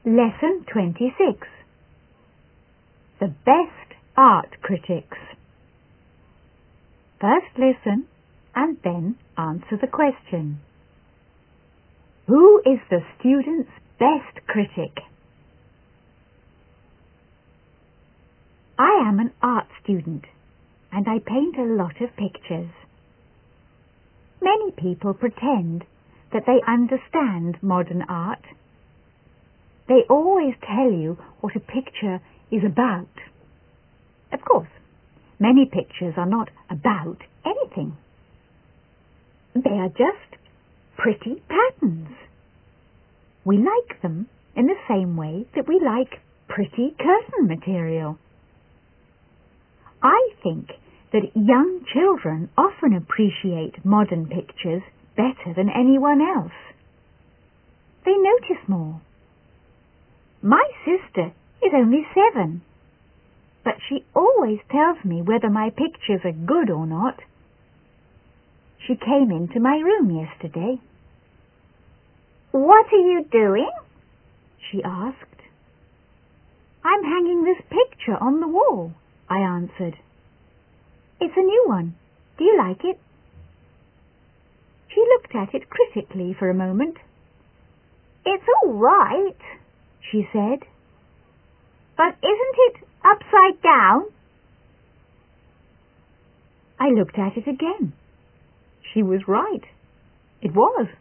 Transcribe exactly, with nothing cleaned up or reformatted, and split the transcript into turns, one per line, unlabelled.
Lesson twenty-six. The Best Art Critics. First listen and then answer the question. Who is the student's best critic? I am an art student and I paint a lot of pictures. Many people pretend that they understand modern art. They always tell you what a picture is about. Of course, many pictures are not about anything. They are just pretty patterns. We like them in the same way that we like pretty curtain material. I think that young children often appreciate modern pictures better than anyone else. They notice more. My sister is only seven, but she always tells me whether my pictures are good or not. She came into my room yesterday.
"What are you doing?"
she asked. "I'm hanging this picture on the wall," I answered. "It's a new one. Do you like it?" She looked at it critically for a moment.
"It's all right,"
she said.
"But isn't it upside down?"
I looked at it again. She was right. It was.